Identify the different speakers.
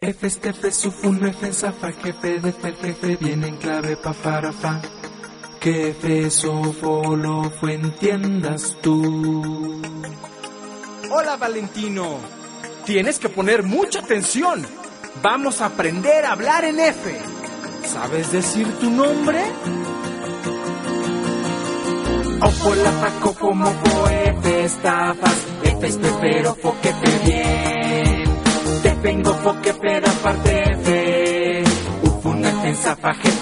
Speaker 1: F, F, sufun, F, zafa, jefe, de jefe, viene en clave, pa, para, fa. Que F, sofo, lo fue, entiendas tú.
Speaker 2: Hola, Valentino. Tienes que poner mucha atención. Vamos a aprender a hablar en F. ¿Sabes decir tu nombre?
Speaker 1: Ofo, la, fa, cofo, mofo, F, estafas, F, pero, fo, que fe, bien. Te vengo, fo, que fe, da parte, F. Ufun, F, zafa, jefe,